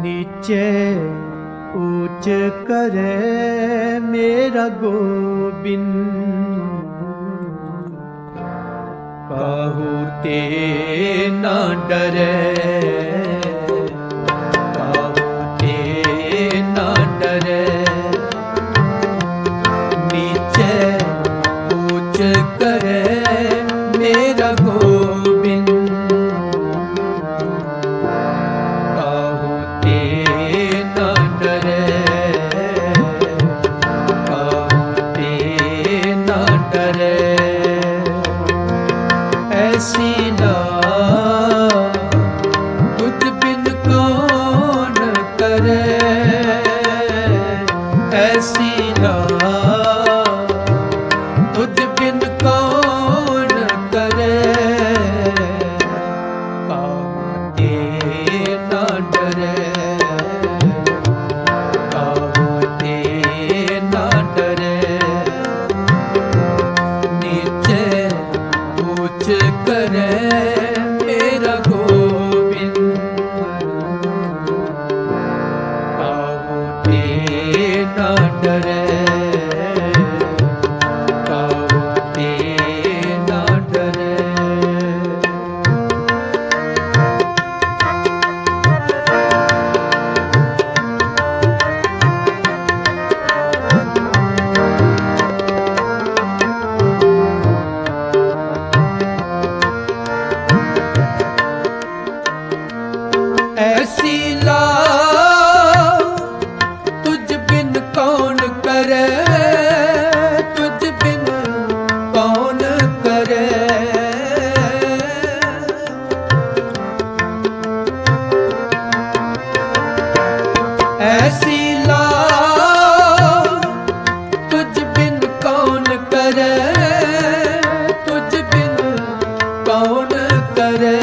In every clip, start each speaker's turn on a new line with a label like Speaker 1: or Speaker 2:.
Speaker 1: नीचे ऊंच करे मेरा गोबिंद, काहू ते ना डरे, काहू ते ना डरे। नीचे ऊंच करे मेरा गोबिंद, काहू ते ना डरे, काहू ते ना डरे। ऐसी ना तुझ बिन कौन करे, ऐसी ना तुझ बिन कौन करे। काहू ते ना डरे, काहू ते ना डरे। नीचे ऊंच करे मेरा गोबिंद, काहू ते ना डरे, काहू ते ना डरे। ऐसी ला तुझ बिन कौन करे, तुझ बिन कौन करे। ऐसी ला तुझ बिन कौन करे, तुझ बिन कौन करे।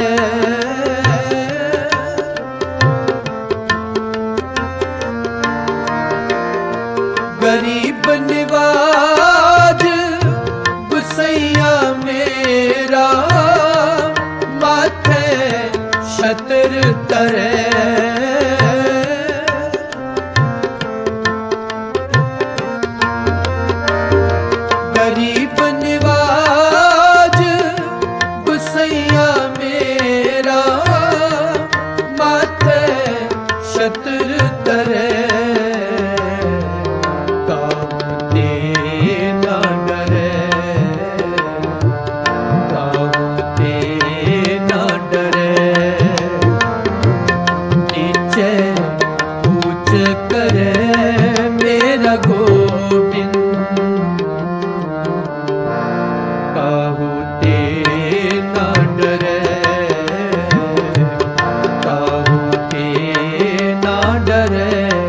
Speaker 1: गरीब निवाज गुसैया मेरा, माथे छतर तरे। गरीब निवाज गुसैया मेरा, माथे छतर तरे। करे मेरा गोबिंद, काहू ते ना डरे, काहू ते ना डरे।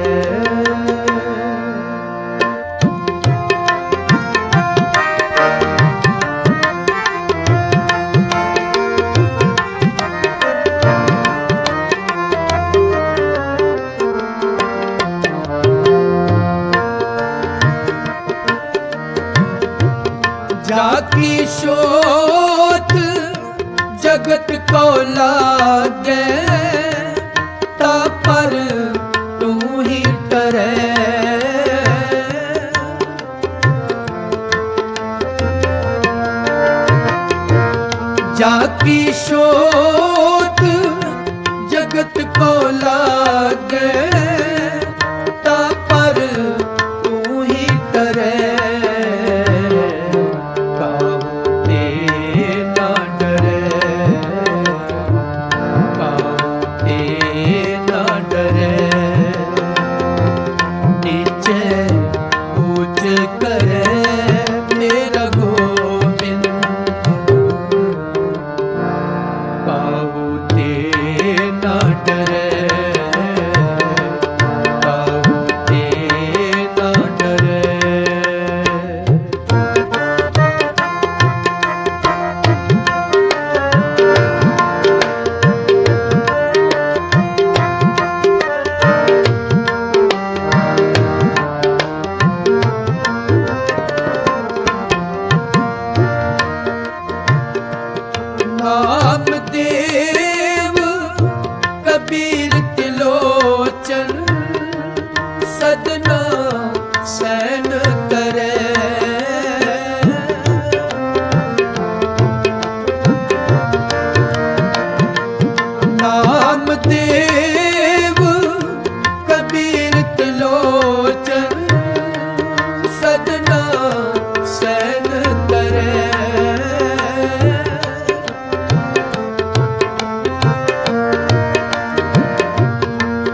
Speaker 1: जाकी शोध जगत को लागे, ता पर तू ही करे। जाकी शोध जगत को लागे, ता पर तू ही करे। काहू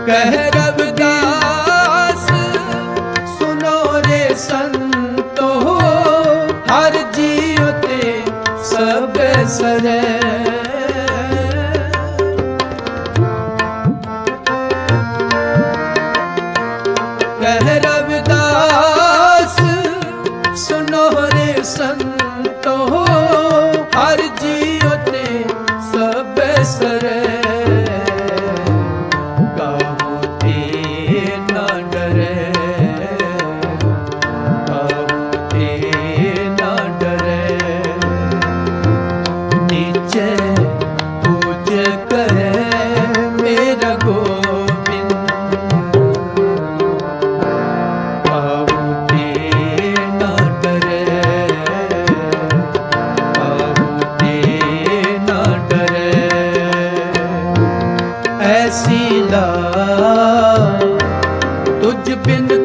Speaker 1: कह रविदास सुनो रे संतो, हर जीव ते सब सरे। कह रविदास सुनो रे संतो, हर जीव ते सब सरे। ऐसी ला तुझ बिन